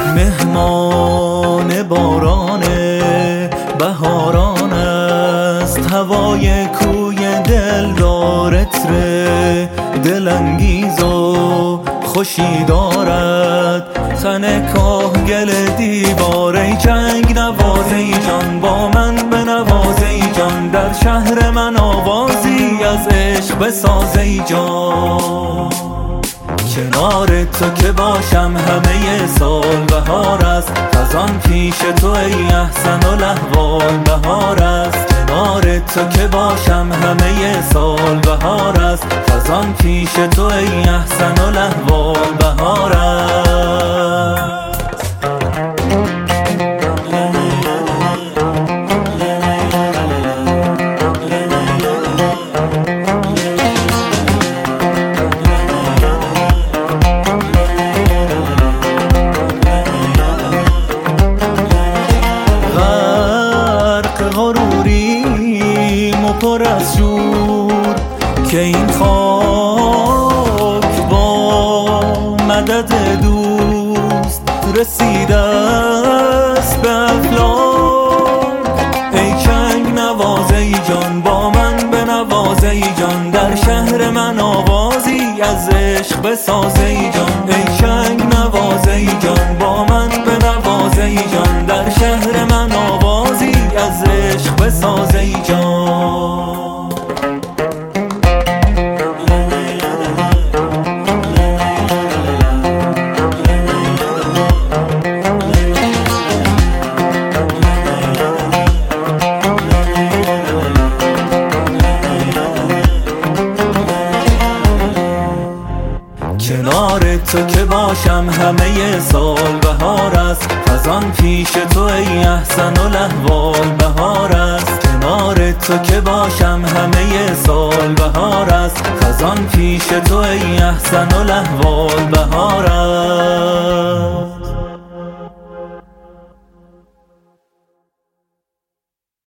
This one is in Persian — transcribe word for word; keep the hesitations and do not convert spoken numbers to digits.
مهمان باران بهاران است، هوای کوی دل دارت ره دلانگیز و خوشی دارد. تن کاهگل دیواره جنگ نوازه ای جان، با من به نوازه ای جان، در شهر من آوازی از عشق بسازه ای جان. کنار تو که باشم همه سال بهار است، خزان پیش تو ای احسن الاحوال بهار است. کنار تو که باشم همه سال بهار است، خزان پیش تو ای احسن الاحوال بهار است. غروریم و پر از شور که این خاک با مدد دوست رسیده است به افلاک. ای چنگ نوازه ای جان، با من به نوازه ای جان، در شهر من آوازی از عشق بسازه ای جان. ای چنگ نوازه ای جان، با من به نوازه ای جان، در شهر من آوازی از عشق بسازه ای جان. کنار تو که باشم همه سال بهار است، خزان پیش تو ای احسن الاحوال بهار است. کنار تو که باشم همه سال بهار است، خزان پیش تو ای احسن الاحوال بهار است.